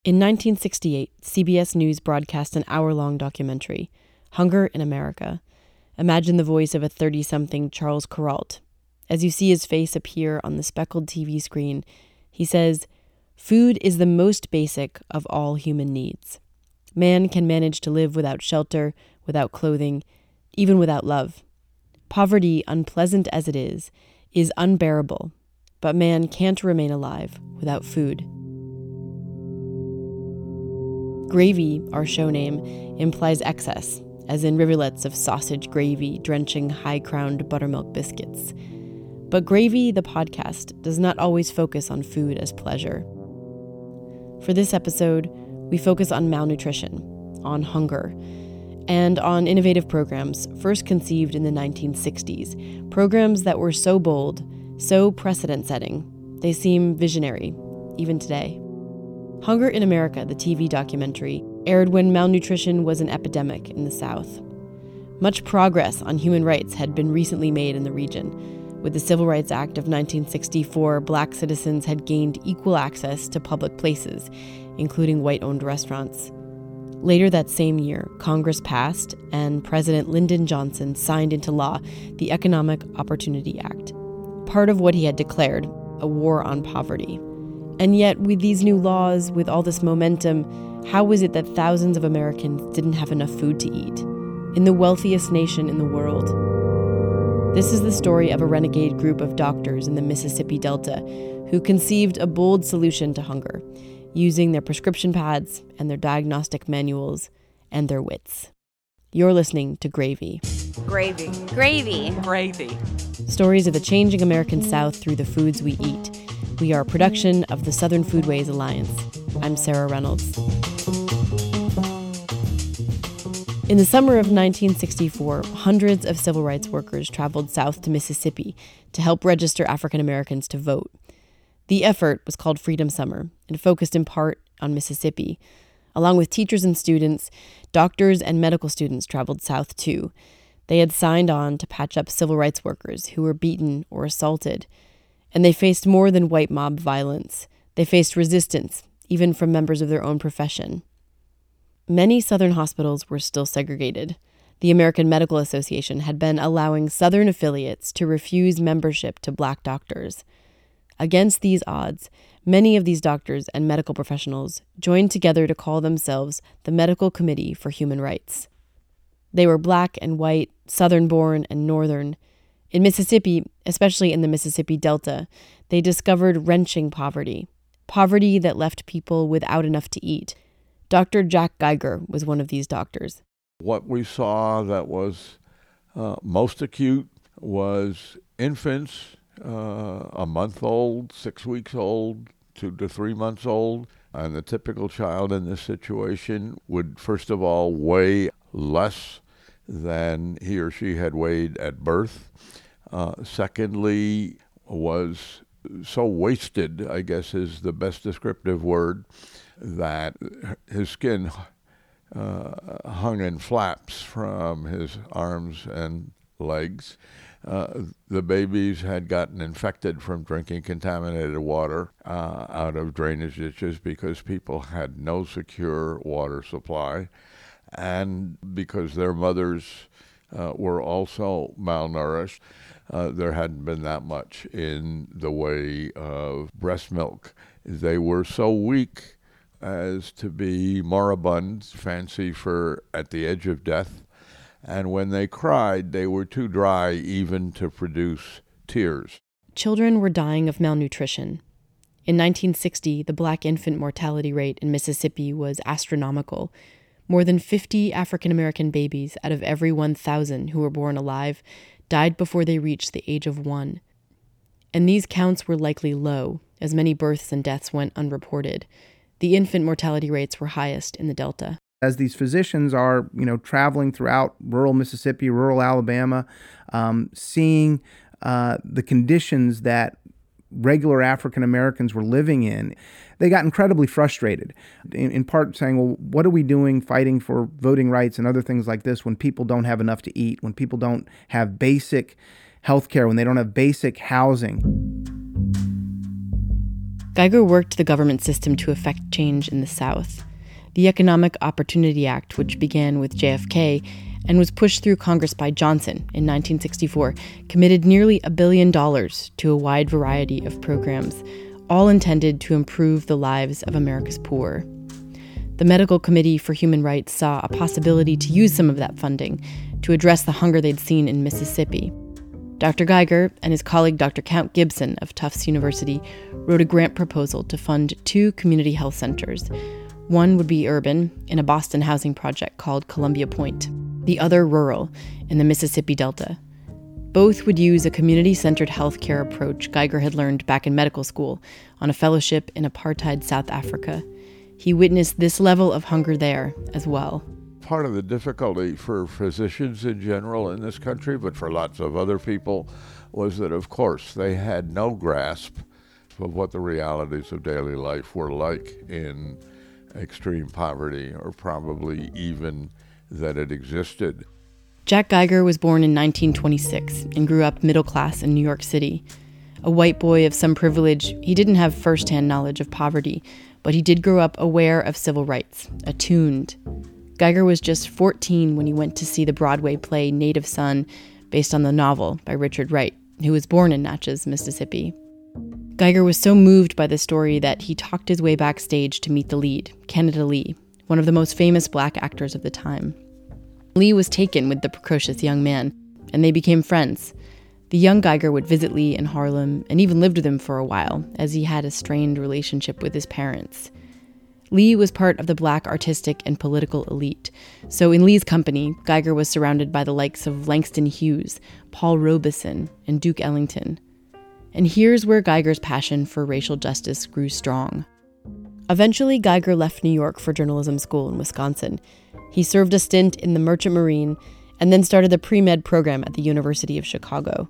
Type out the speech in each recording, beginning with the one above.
In 1968, CBS News broadcast an hour-long documentary, Hunger in America. Imagine the voice of a 30-something Charles Kuralt. As you see his face appear on the speckled TV screen, he says, "Food is the most basic of all human needs. Man can manage to live without shelter, without clothing, even without love. Poverty, unpleasant as it is unbearable, but man can't remain alive without food." Gravy, our show name, implies excess, as in rivulets of sausage gravy drenching high-crowned buttermilk biscuits. But Gravy, the podcast, does not always focus on food as pleasure. For this episode, we focus on malnutrition, on hunger, and on innovative programs first conceived in the 1960s, programs that were so bold, so precedent-setting, they seem visionary, even today. Hunger in America, the TV documentary, aired when malnutrition was an epidemic in the South. Much progress on human rights had been recently made in the region. With the Civil Rights Act of 1964, Black citizens had gained equal access to public places, including white-owned restaurants. Later that same year, Congress passed, and President Lyndon Johnson signed into law the Economic Opportunity Act, part of what he had declared a war on poverty. And yet, with these new laws, with all this momentum, how was it that thousands of Americans didn't have enough food to eat? In the wealthiest nation in the world. This is the story of a renegade group of doctors in the Mississippi Delta who conceived a bold solution to hunger, using their prescription pads and their diagnostic manuals and their wits. You're listening to Gravy. Gravy. Gravy. Gravy. Stories of the changing American South through the foods we eat. We are a production of the Southern Foodways Alliance. I'm Sarah Reynolds. In the summer of 1964, hundreds of civil rights workers traveled south to Mississippi to help register African Americans to vote. The effort was called Freedom Summer and focused in part on Mississippi. Along with teachers and students, doctors and medical students traveled south too. They had signed on to patch up civil rights workers who were beaten or assaulted. And they faced more than white mob violence. They faced resistance, even from members of their own profession. Many Southern hospitals were still segregated. The American Medical Association had been allowing Southern affiliates to refuse membership to Black doctors. Against these odds, many of these doctors and medical professionals joined together to call themselves the Medical Committee for Human Rights. They were Black and white, Southern-born and Northern. In Mississippi, especially in the Mississippi Delta, they discovered wrenching poverty that left people without enough to eat. Dr. Jack Geiger was one of these doctors. What we saw that was most acute was infants, a month old, 6 weeks old, 2 to 3 months old. And the typical child in this situation would, first of all, weigh less than he or she had weighed at birth. Secondly, was so wasted, I guess is the best descriptive word, that his skin hung in flaps from his arms and legs. The babies had gotten infected from drinking contaminated water out of drainage ditches because people had no secure water supply, and because their mothers were also malnourished. There hadn't been that much in the way of breast milk. They were so weak as to be moribund, fancy for at the edge of death. And when they cried, they were too dry even to produce tears. Children were dying of malnutrition. In 1960, the Black infant mortality rate in Mississippi was astronomical. More than 50 African American babies out of every 1,000 who were born alive died before they reached the age of 1. And these counts were likely low, as many births and deaths went unreported. The infant mortality rates were highest in the Delta. As these physicians are, traveling throughout rural Mississippi, rural Alabama, seeing the conditions that regular African Americans were living in, they got incredibly frustrated, in part saying, well, what are we doing fighting for voting rights and other things like this when people don't have enough to eat, when people don't have basic health care, when they don't have basic housing? Geiger worked the government system to effect change in the South. The Economic Opportunity Act, which began with JFK and was pushed through Congress by Johnson in 1964, committed nearly $1 billion to a wide variety of programs, all intended to improve the lives of America's poor. The Medical Committee for Human Rights saw a possibility to use some of that funding to address the hunger they'd seen in Mississippi. Dr. Geiger and his colleague Dr. Count Gibson of Tufts University wrote a grant proposal to fund 2 community health centers. One would be urban, in a Boston housing project called Columbia Point. The other rural, in the Mississippi Delta. Both would use a community-centered healthcare approach Geiger had learned back in medical school on a fellowship in apartheid South Africa. He witnessed this level of hunger there as well. Part of the difficulty for physicians in general in this country, but for lots of other people, was that, of course, they had no grasp of what the realities of daily life were like in extreme poverty, or probably even that it existed. Jack Geiger was born in 1926 and grew up middle class in New York City. A white boy of some privilege, he didn't have firsthand knowledge of poverty, but he did grow up aware of civil rights, attuned. Geiger was just 14 when he went to see the Broadway play Native Son, based on the novel by Richard Wright, who was born in Natchez, Mississippi. Geiger was so moved by the story that he talked his way backstage to meet the lead, Kennedy Lee, one of the most famous black actors of the time. Lee was taken with the precocious young man, and they became friends. The young Geiger would visit Lee in Harlem and even lived with him for a while, as he had a strained relationship with his parents. Lee was part of the black artistic and political elite, so in Lee's company, Geiger was surrounded by the likes of Langston Hughes, Paul Robeson, and Duke Ellington. And here's where Geiger's passion for racial justice grew strong. Eventually, Geiger left New York for journalism school in Wisconsin. He served a stint in the Merchant Marine and then started the pre-med program at the University of Chicago.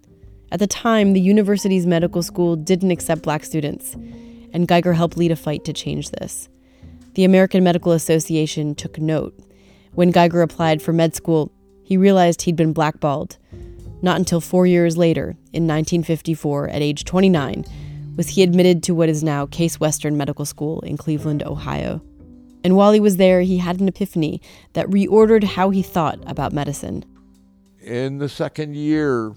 At the time, the university's medical school didn't accept black students, and Geiger helped lead a fight to change this. The American Medical Association took note. When Geiger applied for med school, he realized he'd been blackballed. Not until 4 years later, in 1954, at age 29, was he admitted to what is now Case Western Medical School in Cleveland, Ohio. And while he was there, he had an epiphany that reordered how he thought about medicine. In the second year,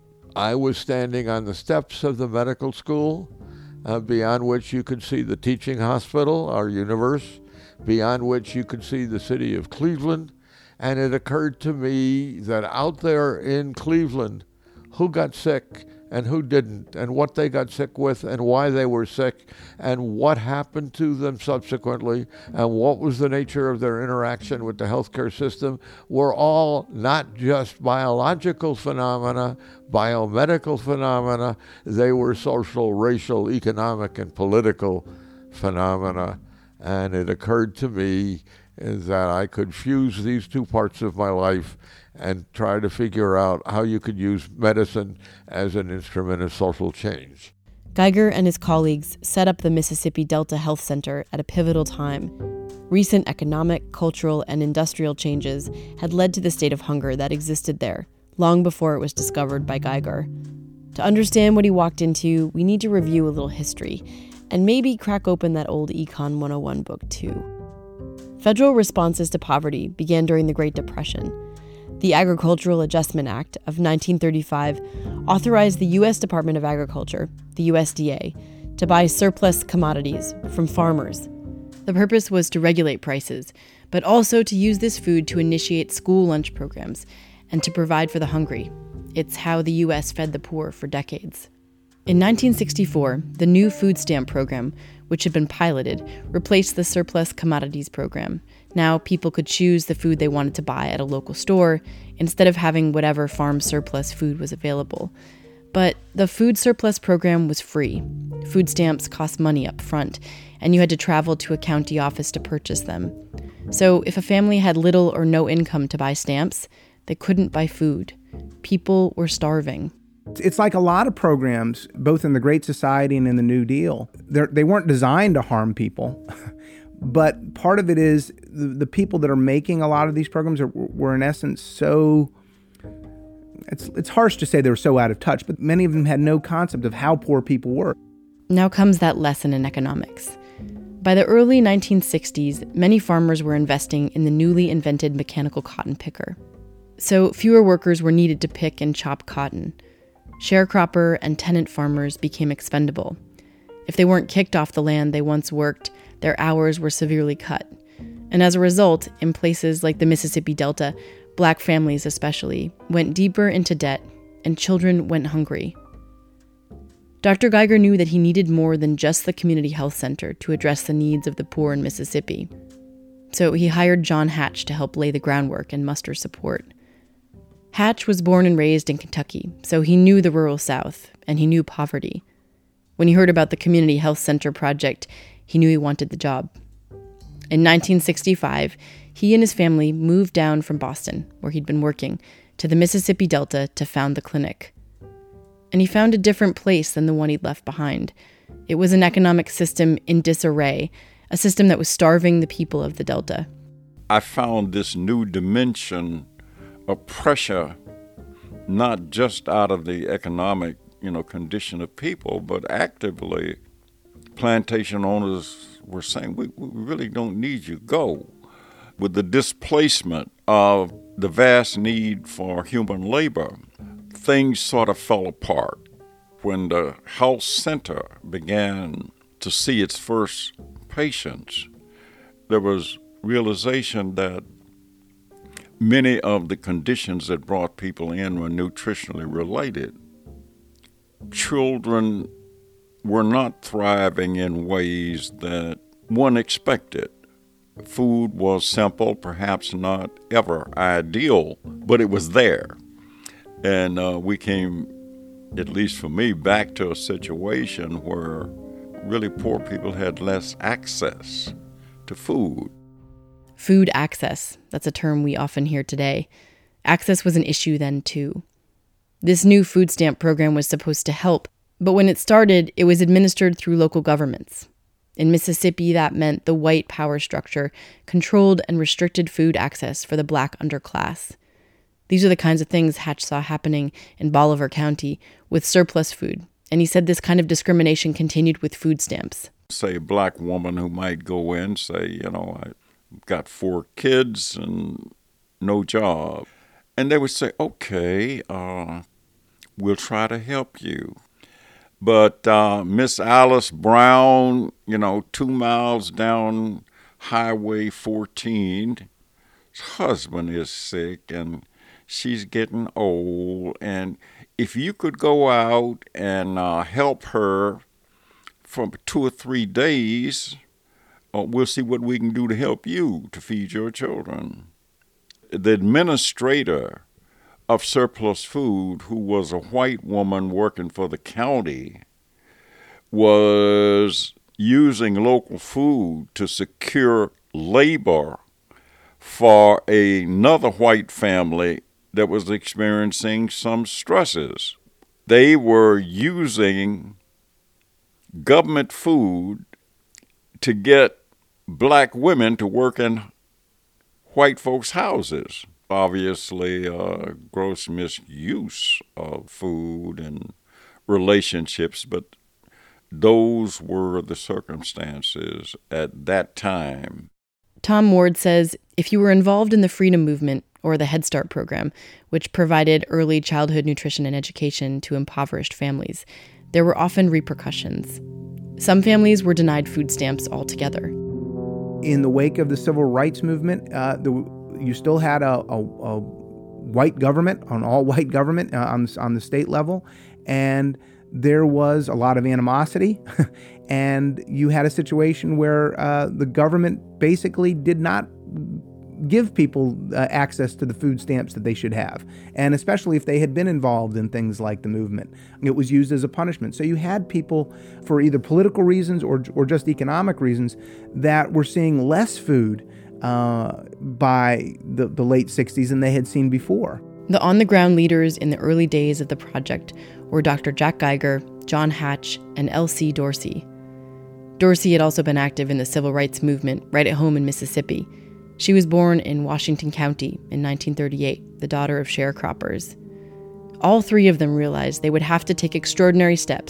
I was standing on the steps of the medical school, beyond which you could see the teaching hospital, our universe, beyond which you could see the city of Cleveland. And it occurred to me that out there in Cleveland, who got sick and who didn't, and what they got sick with, and why they were sick, and what happened to them subsequently, and what was the nature of their interaction with the healthcare system, were all not just biological phenomena, biomedical phenomena, they were social, racial, economic, and political phenomena. And it occurred to me that I could fuse these two parts of my life and try to figure out how you could use medicine as an instrument of social change. Geiger and his colleagues set up the Mississippi Delta Health Center at a pivotal time. Recent economic, cultural, and industrial changes had led to the state of hunger that existed there, long before it was discovered by Geiger. To understand what he walked into, we need to review a little history, and maybe crack open that old Econ 101 book too. Federal responses to poverty began during the Great Depression. The Agricultural Adjustment Act of 1935 authorized the U.S. Department of Agriculture, the USDA, to buy surplus commodities from farmers. The purpose was to regulate prices, but also to use this food to initiate school lunch programs and to provide for the hungry. It's how the U.S. fed the poor for decades. In 1964, the new food stamp program, which had been piloted, replaced the surplus commodities program. Now people could choose the food they wanted to buy at a local store instead of having whatever farm surplus food was available. But the food surplus program was free. Food stamps cost money up front, and you had to travel to a county office to purchase them. So if a family had little or no income to buy stamps, they couldn't buy food. People were starving. It's like a lot of programs, both in the Great Society and in the New Deal. They weren't designed to harm people, but part of it is the people that are making a lot of these programs were in essence so, it's harsh to say they were so out of touch, but many of them had no concept of how poor people were. Now comes that lesson in economics. By the early 1960s, many farmers were investing in the newly invented mechanical cotton picker. So fewer workers were needed to pick and chop cotton. Sharecropper and tenant farmers became expendable. If they weren't kicked off the land they once worked, their hours were severely cut. And as a result, in places like the Mississippi Delta, Black families especially went deeper into debt and children went hungry. Dr. Geiger knew that he needed more than just the community health center to address the needs of the poor in Mississippi. So he hired John Hatch to help lay the groundwork and muster support. Hatch was born and raised in Kentucky, so he knew the rural South, and he knew poverty. When he heard about the Community Health Center project, he knew he wanted the job. In 1965, he and his family moved down from Boston, where he'd been working, to the Mississippi Delta to found the clinic. And he found a different place than the one he'd left behind. It was an economic system in disarray, a system that was starving the people of the Delta. I found this new dimension of pressure, not just out of the economic, condition of people, but actively plantation owners were saying, we really don't need you, go. With the displacement of the vast need for human labor, things sort of fell apart. When the health center began to see its first patients, there was realization that many of the conditions that brought people in were nutritionally related. Children were not thriving in ways that one expected. Food was simple, perhaps not ever ideal, but it was there. And we came, at least for me, back to a situation where really poor people had less access to food. Food access, that's a term we often hear today. Access was an issue then, too. This new food stamp program was supposed to help, but when it started, it was administered through local governments. In Mississippi, that meant the white power structure controlled and restricted food access for the Black underclass. These are the kinds of things Hatch saw happening in Bolivar County with surplus food, and he said this kind of discrimination continued with food stamps. Say a Black woman who might go in, say, I've got 4 kids and no job. And they would say, okay, we'll try to help you. But Miss Alice Brown, 2 miles down Highway 14, her husband is sick and she's getting old, and if you could go out and help her for 2 or 3 days, we'll see what we can do to help you to feed your children. The administrator of surplus food, who was a white woman working for the county, was using local food to secure labor for another white family that was experiencing some stresses. They were using government food to get Black women to work in white folks' houses. Obviously, gross misuse of food and relationships, but those were the circumstances at that time. Tom Ward says if you were involved in the Freedom Movement or the Head Start program, which provided early childhood nutrition and education to impoverished families, there were often repercussions. Some families were denied food stamps altogether. In the wake of the Civil Rights Movement, you still had a white government, an all-white government on the state level, and there was a lot of animosity, and you had a situation where the government basically did not give people access to the food stamps that they should have, and especially if they had been involved in things like the movement. It was used as a punishment. So you had people, for either political reasons or just economic reasons, that were seeing less food by the late 60s than they had seen before. The on-the-ground leaders in the early days of the project were Dr. Jack Geiger, John Hatch, and L.C. Dorsey. Dorsey had also been active in the civil rights movement right at home in Mississippi. She was born in Washington County in 1938, the daughter of sharecroppers. All 3 of them realized they would have to take extraordinary steps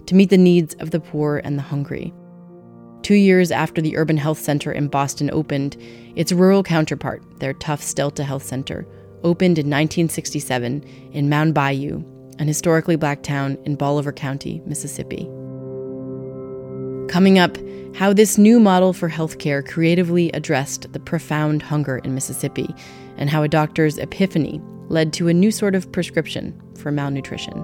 to meet the needs of the poor and the hungry. 2 years after the Urban Health Center in Boston opened, its rural counterpart, their Tufts Delta Health Center, opened in 1967 in Mound Bayou, an historically black town in Bolivar County, Mississippi. Coming up, how this new model for healthcare creatively addressed the profound hunger in Mississippi, and how a doctor's epiphany led to a new sort of prescription for malnutrition.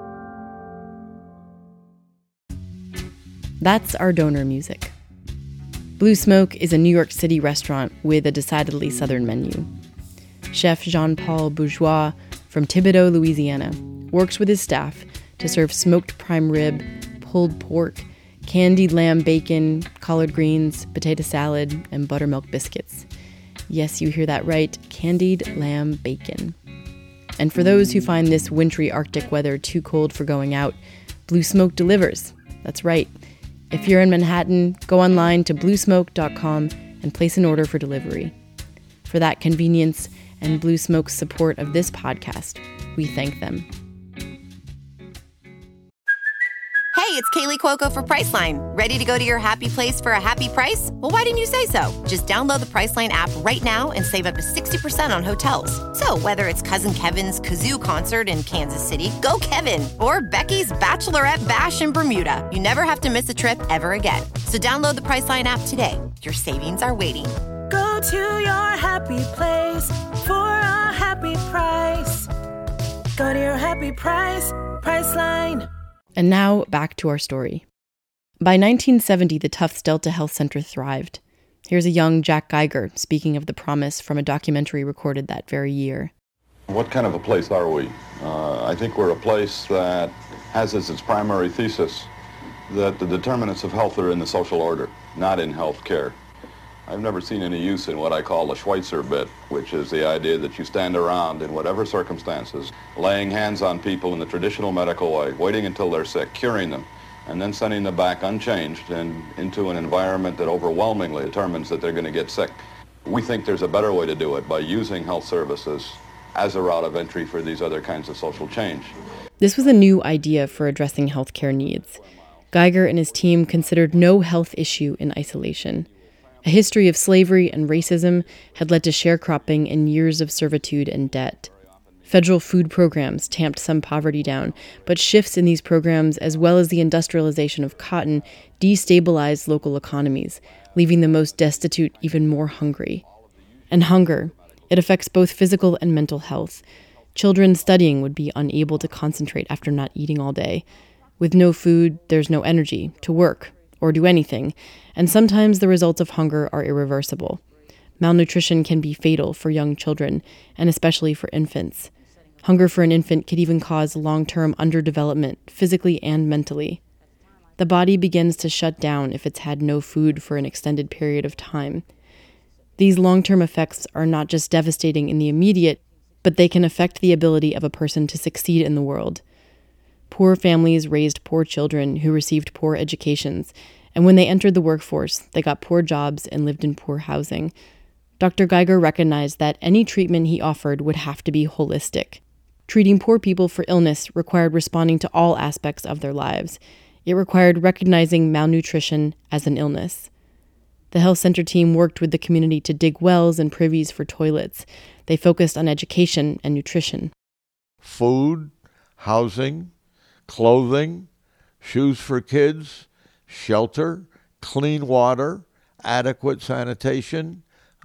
That's our donor music. Blue Smoke is a New York City restaurant with a decidedly Southern menu. Chef Jean-Paul Bourgeois from Thibodaux, Louisiana, works with his staff to serve smoked prime rib, pulled pork, candied lamb bacon, collard greens, potato salad, and buttermilk biscuits. Yes, you hear that right, candied lamb bacon. And for those who find this wintry Arctic weather too cold for going out, Blue Smoke delivers. That's right. If you're in Manhattan, go online to bluesmoke.com and place an order for delivery. For that convenience and Blue Smoke's support of this podcast, we thank them. Hey, it's Kaylee Cuoco for Priceline. Ready to go to your happy place for a happy price? Well, why didn't you say so? Just download the Priceline app right now and save up to 60% on hotels. So whether it's Cousin Kevin's Kazoo Concert in Kansas City, go Kevin, or Becky's Bachelorette Bash in Bermuda, you never have to miss a trip ever again. So download the Priceline app today. Your savings are waiting. Go to your happy place for a happy price. Go to your happy price, Priceline. And now, back to our story. By 1970, the Tufts Delta Health Center thrived. Here's a young Jack Geiger speaking of the promise from a documentary recorded that very year. What kind of a place are we? I think we're a place that has as its primary thesis that the determinants of health are in the social order, not in health care. I've never seen any use in what I call the Schweitzer bit, which is the idea that you stand around in whatever circumstances, laying hands on people in the traditional medical way, waiting until they're sick, curing them, and then sending them back unchanged and into an environment that overwhelmingly determines that they're going to get sick. We think there's a better way to do it by using health services as a route of entry for these other kinds of social change. This was a new idea for addressing healthcare needs. Geiger and his team considered no health issue in isolation. A history of slavery and racism had led to sharecropping and years of servitude and debt. Federal food programs tamped some poverty down, but shifts in these programs, as well as the industrialization of cotton, destabilized local economies, leaving the most destitute even more hungry. And hunger, it affects both physical and mental health. Children studying would be unable to concentrate after not eating all day. With no food, there's no energy to work or do anything, and sometimes the results of hunger are irreversible. Malnutrition can be fatal for young children, and especially for infants. Hunger for an infant could even cause long-term underdevelopment, physically and mentally. The body begins to shut down if it's had no food for an extended period of time. These long-term effects are not just devastating in the immediate, but they can affect the ability of a person to succeed in the world. Poor families raised poor children who received poor educations, and when they entered the workforce, they got poor jobs and lived in poor housing. Dr. Geiger recognized that any treatment he offered would have to be holistic. Treating poor people for illness required responding to all aspects of their lives. It required recognizing malnutrition as an illness. The health center team worked with the community to dig wells and privies for toilets. They focused on education and nutrition. Food, housing, clothing, shoes for kids, shelter, clean water, adequate sanitation.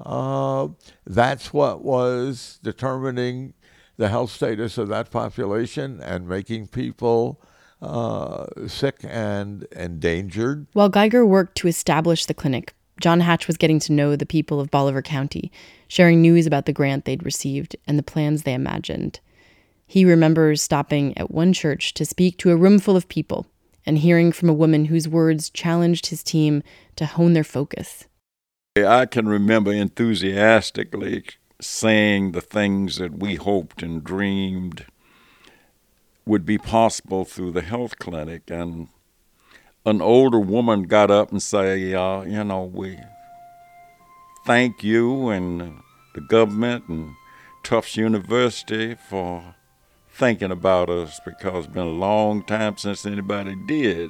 That's what was determining the health status of that population and making people sick and endangered. While Geiger worked to establish the clinic, John Hatch was getting to know the people of Bolivar County, sharing news about the grant they'd received and the plans they imagined. He remembers stopping at one church to speak to a room full of people and hearing from a woman whose words challenged his team to hone their focus. I can remember enthusiastically saying the things that we hoped and dreamed would be possible through the health clinic. And an older woman got up and said, we thank you and the government and Tufts University for thinking about us because it's been a long time since anybody did.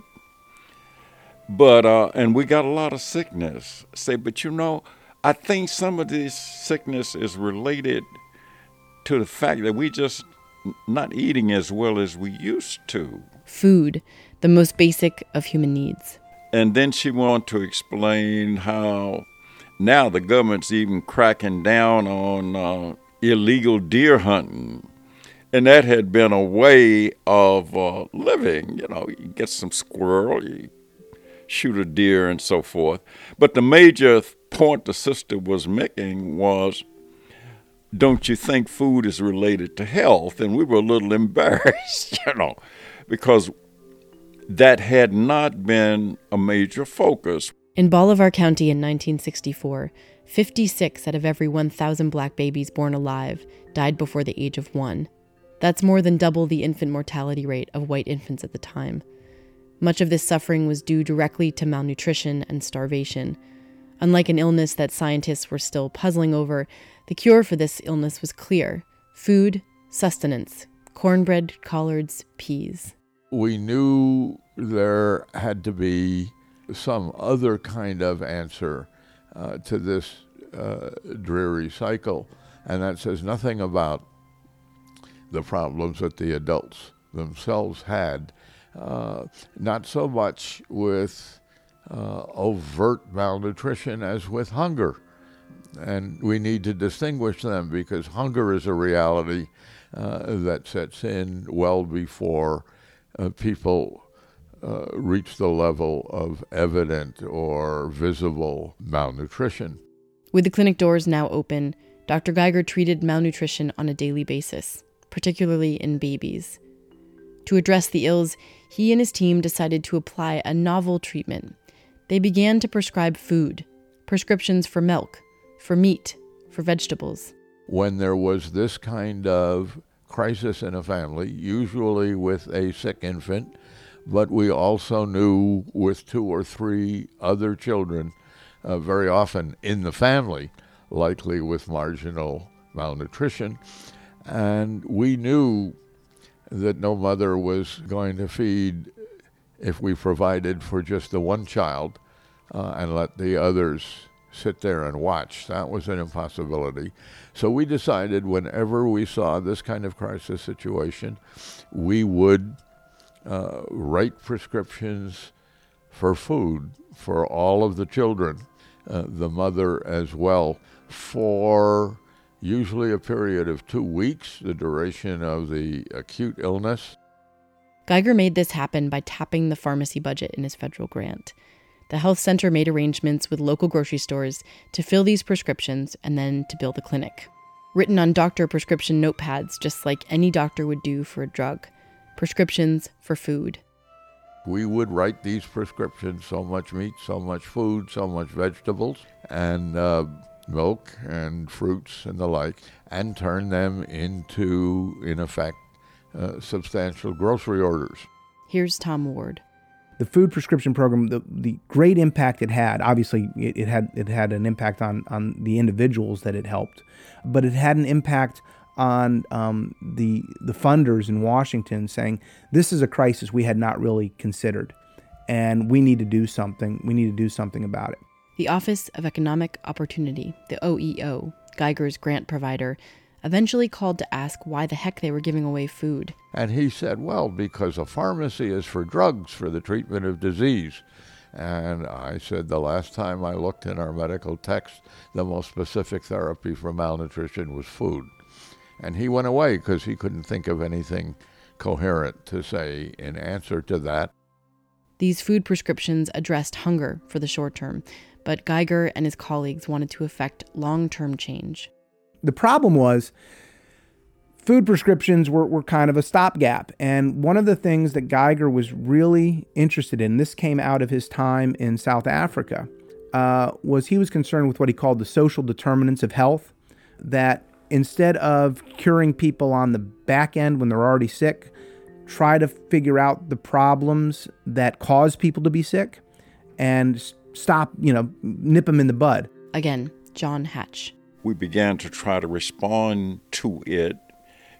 But, and we got a lot of sickness. But I think some of this sickness is related to the fact that we just not eating as well as we used to. Food, the most basic of human needs. And then she wanted to explain how now the government's even cracking down on illegal deer hunting. And that had been a way of living. You get some squirrel, you shoot a deer and so forth. But the major point the sister was making was, don't you think food is related to health? And we were a little embarrassed, because that had not been a major focus. In Bolivar County in 1964, 56 out of every 1,000 black babies born alive died before the age of 1. That's more than double the infant mortality rate of white infants at the time. Much of this suffering was due directly to malnutrition and starvation. Unlike an illness that scientists were still puzzling over, the cure for this illness was clear: food, sustenance, cornbread, collards, peas. We knew there had to be some other kind of answer to this dreary cycle, and that says nothing about the problems that the adults themselves had, not so much with overt malnutrition as with hunger. And we need to distinguish them because hunger is a reality that sets in well before people reach the level of evident or visible malnutrition. With the clinic doors now open, Dr. Geiger treated malnutrition on a daily basis, particularly in babies. To address the ills, he and his team decided to apply a novel treatment. They began to prescribe food, prescriptions for milk, for meat, for vegetables. When there was this kind of crisis in a family, usually with a sick infant, but we also knew with 2 or 3 other children, very often in the family, likely with marginal malnutrition, and we knew that no mother was going to feed if we provided for just the one child and let the others sit there and watch. That was an impossibility. So we decided whenever we saw this kind of crisis situation, we would write prescriptions for food for all of the children, the mother as well, for usually a period of 2 weeks, the duration of the acute illness. Geiger made this happen by tapping the pharmacy budget in his federal grant. The health center made arrangements with local grocery stores to fill these prescriptions and then to bill the clinic. Written on doctor prescription notepads, just like any doctor would do for a drug. Prescriptions for food. We would write these prescriptions, so much meat, so much food, so much vegetables, and milk and fruits and the like, and turn them into, in effect, substantial grocery orders. Here's Tom Ward. The food prescription program, the great impact it had, obviously it had an impact on the individuals that it helped, but it had an impact on the funders in Washington saying, this is a crisis we had not really considered, and we need to do something. We need to do something about it. The Office of Economic Opportunity, the OEO, Geiger's grant provider, eventually called to ask why the heck they were giving away food. And he said, well, because a pharmacy is for drugs for the treatment of disease. And I said, the last time I looked in our medical text, the most specific therapy for malnutrition was food. And he went away because he couldn't think of anything coherent to say in answer to that. These food prescriptions addressed hunger for the short term, but Geiger and his colleagues wanted to effect long-term change. The problem was food prescriptions were kind of a stopgap. And one of the things that Geiger was really interested in, this came out of his time in South Africa, was he was concerned with what he called the social determinants of health, that instead of curing people on the back end when they're already sick, try to figure out the problems that cause people to be sick and stop, nip them in the bud. Again, John Hatch. We began to try to respond to it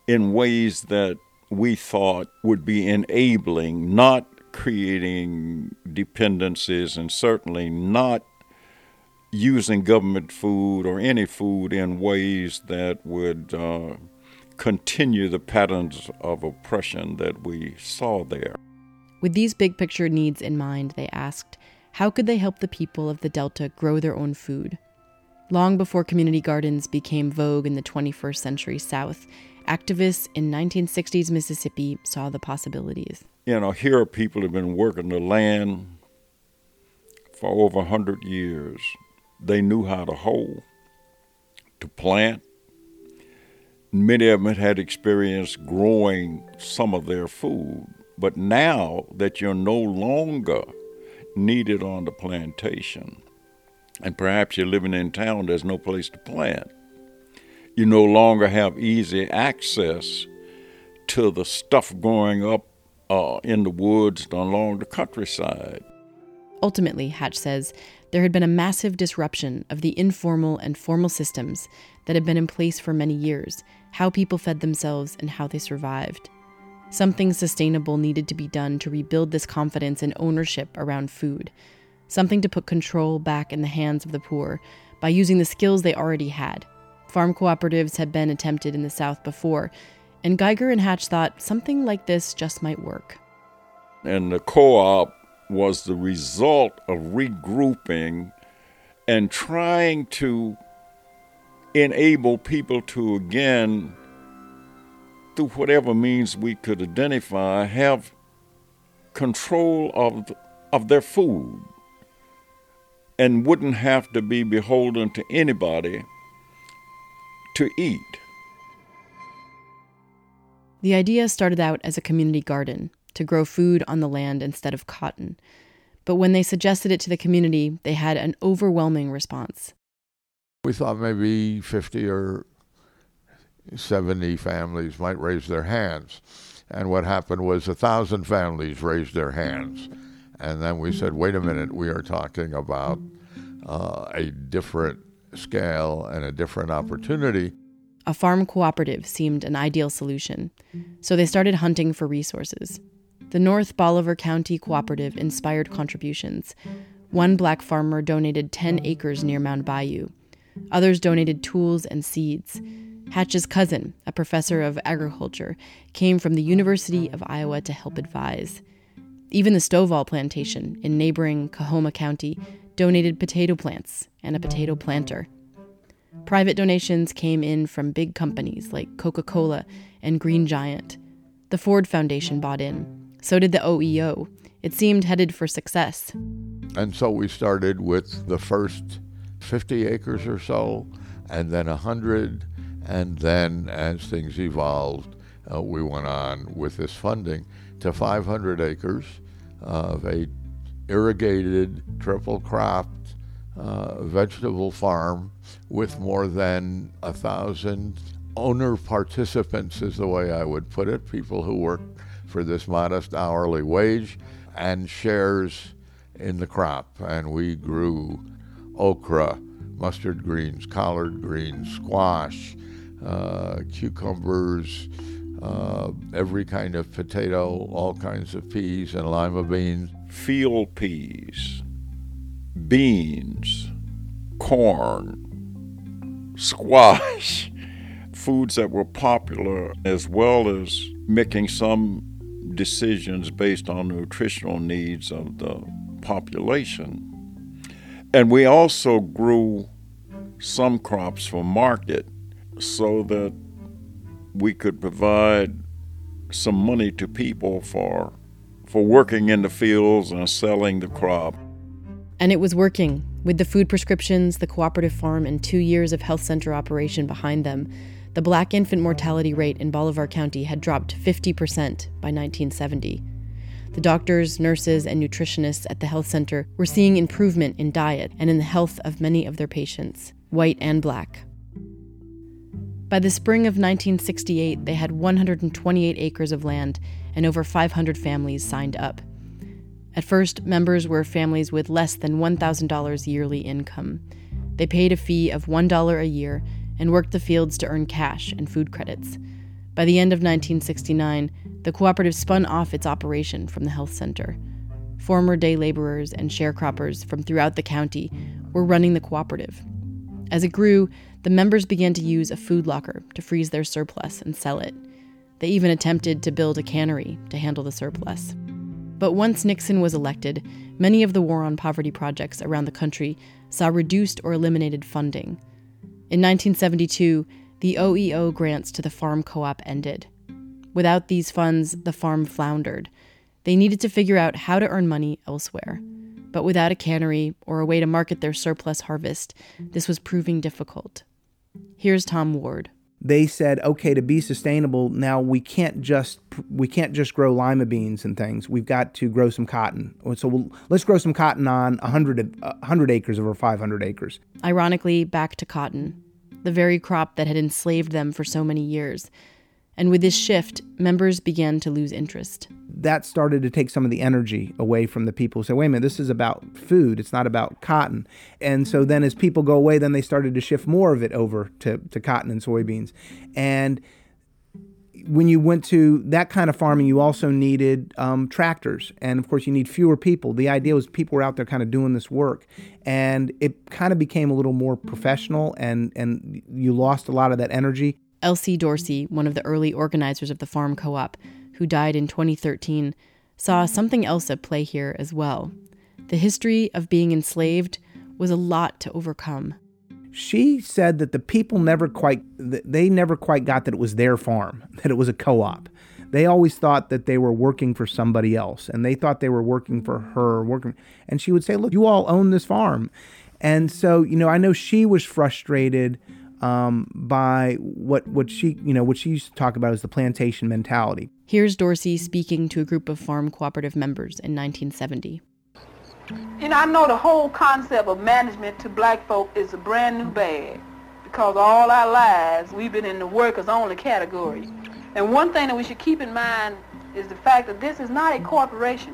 in ways that we thought would be enabling, not creating dependencies, and certainly not using government food or any food in ways that would continue the patterns of oppression that we saw there. With these big picture needs in mind, they asked, how could they help the people of the Delta grow their own food? Long before community gardens became vogue in the 21st century South, activists in 1960s Mississippi saw the possibilities. Here are people who have been working the land for over 100 years. They knew how to hoe, to plant. Many of them had experience growing some of their food. But now that you're no longer needed on the plantation, and perhaps you're living in town, there's no place to plant. You no longer have easy access to the stuff growing up in the woods along the countryside. Ultimately, Hatch says, there had been a massive disruption of the informal and formal systems that had been in place for many years, how people fed themselves and how they survived. Something sustainable needed to be done to rebuild this confidence and ownership around food, something to put control back in the hands of the poor by using the skills they already had. Farm cooperatives had been attempted in the South before, and Geiger and Hatch thought something like this just might work. And the co-op was the result of regrouping and trying to enable people to, again, through whatever means we could identify, have control of their food and wouldn't have to be beholden to anybody to eat. The idea started out as a community garden to grow food on the land instead of cotton. But when they suggested it to the community, they had an overwhelming response. We thought maybe 50 or 70 families might raise their hands. And what happened was 1,000 families raised their hands. And then we said, wait a minute, we are talking about a different scale and a different opportunity. A farm cooperative seemed an ideal solution, so they started hunting for resources. The North Bolivar County Cooperative inspired contributions. One black farmer donated 10 acres near Mound Bayou. Others donated tools and seeds. Hatch's cousin, a professor of agriculture, came from the University of Iowa to help advise. Even the Stovall plantation in neighboring Coahoma County donated potato plants and a potato planter. Private donations came in from big companies like Coca-Cola and Green Giant. The Ford Foundation bought in. So did the OEO. It seemed headed for success. And so we started with the first 50 acres or so, and then 100, and then as things evolved, we went on with this funding to 500 acres of a irrigated, triple-cropped vegetable farm with more than 1,000 owner participants, is the way I would put it, people who work for this modest hourly wage, and shares in the crop. And we grew okra, mustard greens, collard greens, squash, cucumbers, every kind of potato, all kinds of peas and lima beans. Field peas, beans, corn, squash, foods that were popular, as well as making some decisions based on the nutritional needs of the population. And we also grew some crops for market so that we could provide some money to people for working in the fields and selling the crop. And it was working. With the food prescriptions, the cooperative farm, and 2 years of health center operation behind them, the black infant mortality rate in Bolivar County had dropped 50% by 1970. The doctors, nurses, and nutritionists at the health center were seeing improvement in diet and in the health of many of their patients, white and black. By the spring of 1968, they had 128 acres of land and over 500 families signed up. At first, members were families with less than $1,000 yearly income. They paid a fee of $1 a year and worked the fields to earn cash and food credits. By the end of 1969, the cooperative spun off its operation from the health center. Former day laborers and sharecroppers from throughout the county were running the cooperative. As it grew, the members began to use a food locker to freeze their surplus and sell it. They even attempted to build a cannery to handle the surplus. But once Nixon was elected, many of the War on Poverty projects around the country saw reduced or eliminated funding. In 1972, the OEO grants to the farm co-op ended. Without these funds, the farm floundered. They needed to figure out how to earn money elsewhere. But without a cannery or a way to market their surplus harvest, this was proving difficult. Here's Tom Ward. They said, okay, to be sustainable, now we can't just grow lima beans and things. We've got to grow some cotton. So let's grow some cotton on 100 acres of our 500 acres. Ironically, back to cotton, the very crop that had enslaved them for so many years. And with this shift, members began to lose interest. That started to take some of the energy away from the people who say, wait a minute, this is about food, it's not about cotton. And so then as people go away, then they started to shift more of it over to cotton and soybeans. And when you went to that kind of farming, you also needed tractors. And of course, you need fewer people. The idea was people were out there kind of doing this work. And it kind of became a little more professional, and you lost a lot of that energy. Elsie Dorsey, one of the early organizers of the farm co-op, who died in 2013, saw something else at play here as well. The history of being enslaved was a lot to overcome. She said that the people never quite got that it was their farm, that it was a co-op. They always thought that they were working for somebody else, and they thought they were working for her. And she would say, look, you all own this farm. And so, I know she was frustrated by what she used to talk about as the plantation mentality. Here's Dorsey speaking to a group of farm cooperative members in 1970. I know the whole concept of management to black folk is a brand new bag, because all our lives we've been in the workers only category. And one thing that we should keep in mind is the fact that this is not a corporation,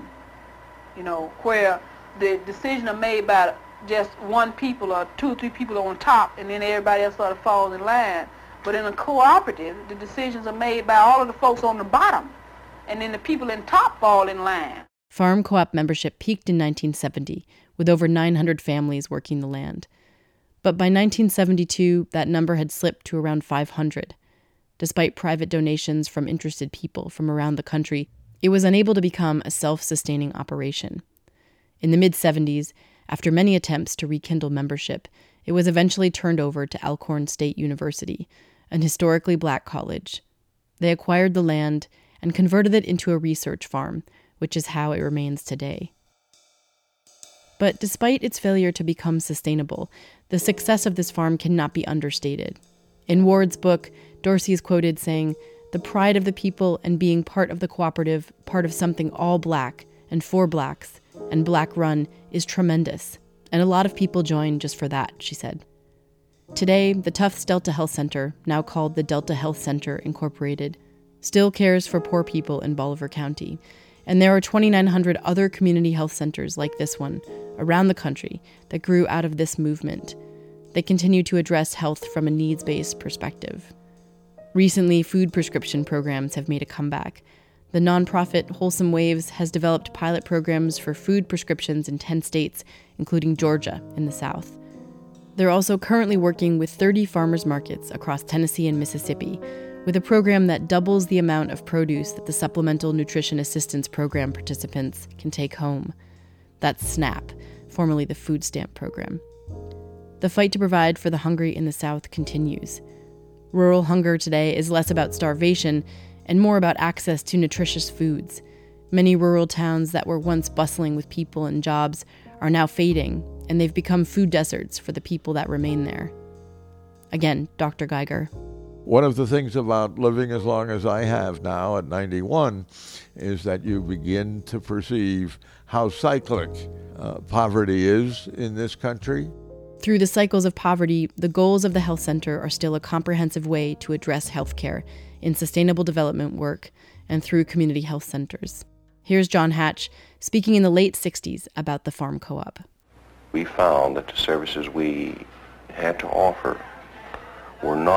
where the decisions are made by just one people or 2 or 3 people on top, and then everybody else sort of falls in line. But in a cooperative, the decisions are made by all of the folks on the bottom, and then the people in top fall in line. Farm co-op membership peaked in 1970, with over 900 families working the land. But by 1972, that number had slipped to around 500. Despite private donations from interested people from around the country, it was unable to become a self-sustaining operation. In the mid-70s, after many attempts to rekindle membership, it was eventually turned over to Alcorn State University, an historically black college. They acquired the land and converted it into a research farm, which is how it remains today. But despite its failure to become sustainable, the success of this farm cannot be understated. In Ward's book, Dorsey is quoted saying, "The pride of the people and being part of the cooperative, part of something all black and for blacks, and black run is tremendous, and a lot of people join just for that," she said. Today, the Tufts Delta Health Center, now called the Delta Health Center Incorporated, still cares for poor people in Bolivar County, and there are 2,900 other community health centers like this one around the country that grew out of this movement. They continue to address health from a needs-based perspective. Recently, food prescription programs have made a comeback. The nonprofit Wholesome Waves has developed pilot programs for food prescriptions in 10 states, including Georgia in the South. They're also currently working with 30 farmers markets across Tennessee and Mississippi, with a program that doubles the amount of produce that the Supplemental Nutrition Assistance Program participants can take home. That's SNAP, formerly the Food Stamp Program. The fight to provide for the hungry in the South continues. Rural hunger today is less about starvation and more about access to nutritious foods. Many rural towns that were once bustling with people and jobs are now fading, and they've become food deserts for the people that remain there. Again, Dr. Geiger. One of the things about living as long as I have now at 91 is that you begin to perceive how cyclic poverty is in this country. Through the cycles of poverty, the goals of the health center are still a comprehensive way to address healthcare in sustainable development work and through community health centers. Here's John Hatch speaking in the late 60s about the farm co-op. We found that the services we had to offer were not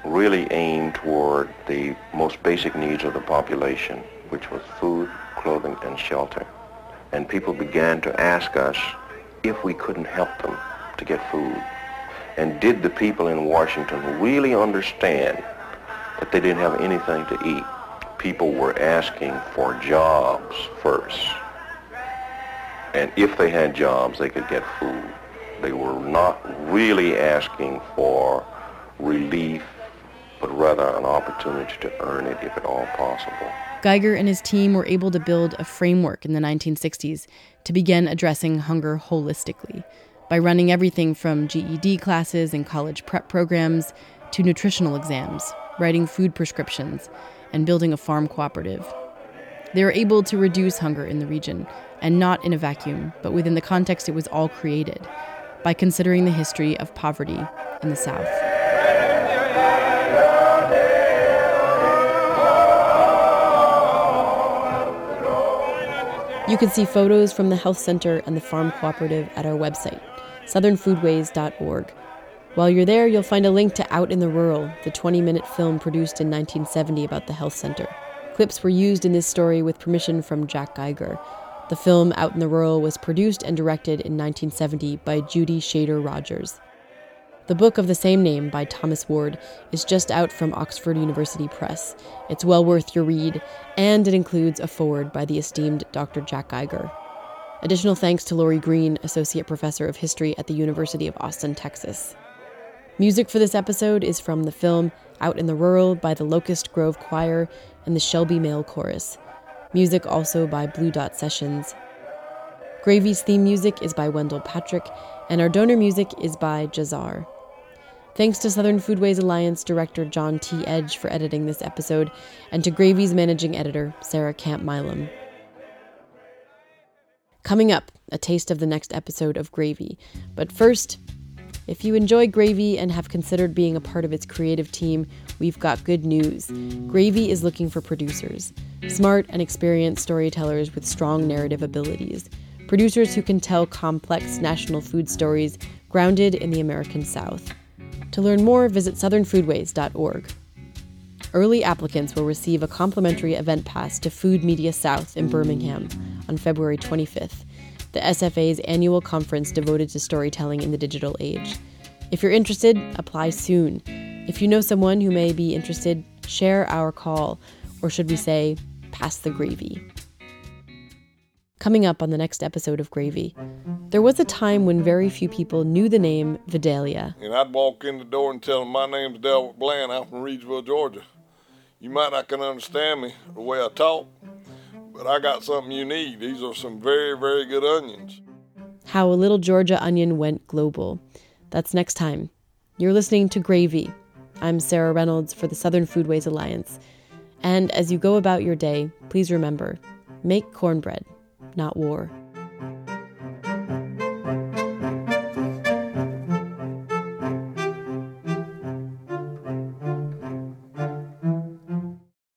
really aimed toward the most basic needs of the population, which was food, clothing, and shelter. And people began to ask us if we couldn't help them to get food. And did the people in Washington really understand that they didn't have anything to eat? People were asking for jobs first. And if they had jobs, they could get food. They were not really asking for relief, but rather an opportunity to earn it if at all possible. Geiger and his team were able to build a framework in the 1960s to begin addressing hunger holistically by running everything from GED classes and college prep programs to nutritional exams, writing food prescriptions, and building a farm cooperative. They were able to reduce hunger in the region, and not in a vacuum, but within the context it was all created, by considering the history of poverty in the South. You can see photos from the health center and the farm cooperative at our website, southernfoodways.org. While you're there, you'll find a link to Out in the Rural, the 20-minute film produced in 1970 about the health center. Clips were used in this story with permission from Jack Geiger. The film Out in the Rural was produced and directed in 1970 by Judy Shader Rogers. The book of the same name by Thomas Ward is just out from Oxford University Press. It's well worth your read, and it includes a foreword by the esteemed Dr. Jack Geiger. Additional thanks to Lori Green, Associate Professor of History at the University of Austin, Texas. Music for this episode is from the film Out in the Rural by the Locust Grove Choir and the Shelby Male Chorus. Music also by Blue Dot Sessions. Gravy's theme music is by Wendell Patrick, and our donor music is by Jazar. Thanks to Southern Foodways Alliance Director John T. Edge for editing this episode, and to Gravy's managing editor, Sarah Camp Milam. Coming up, a taste of the next episode of Gravy. But first, if you enjoy Gravy and have considered being a part of its creative team, we've got good news. Gravy is looking for producers, smart and experienced storytellers with strong narrative abilities, producers who can tell complex national food stories grounded in the American South. To learn more, visit southernfoodways.org. Early applicants will receive a complimentary event pass to Food Media South in Birmingham on February 25th, the SFA's annual conference devoted to storytelling in the digital age. If you're interested, apply soon. If you know someone who may be interested, share our call, or should we say, pass the gravy. Coming up on the next episode of Gravy, there was a time when very few people knew the name Vidalia. And I'd walk in the door and tell them, my name's Delbert Bland, I'm from Reidsville, Georgia. You might not can understand me the way I talk, but I got something you need. These are some very, very good onions. How a little Georgia onion went global. That's next time. You're listening to Gravy. I'm Sarah Reynolds for the Southern Foodways Alliance. And as you go about your day, please remember, make cornbread, not war.